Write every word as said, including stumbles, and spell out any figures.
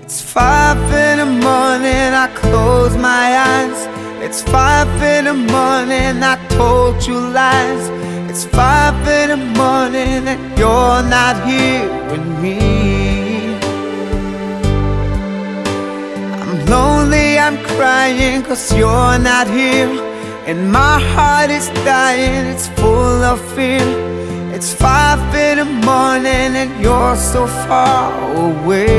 It's five in the morning, I close my eyes. It's five in the morning, I told you lies. It's five in the morning and you're not here with me. I'm lonely, I'm crying cause you're not here. And my heart is dying, it's full of fear. It's five in the morning and you're so far away.